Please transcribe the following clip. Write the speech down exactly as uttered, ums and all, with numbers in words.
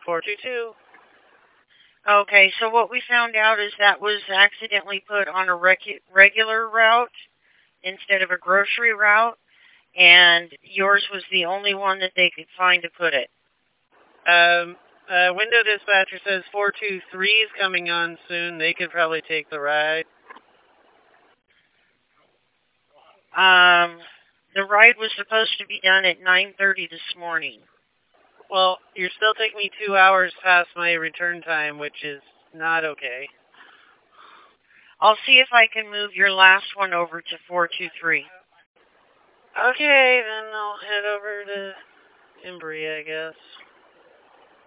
four two two. Okay, so what we found out is that was accidentally put on a regu- regular route instead of a grocery route, and yours was the only one that they could find to put it. Um, uh, window dispatcher says four two three is coming on soon. They could probably take the ride. Um, the ride was supposed to be done at nine thirty this morning. Well, you're still taking me two hours past my return time, which is not okay. I'll see if I can move your last one over to four two three. Okay, then I'll head over to Embry, I guess.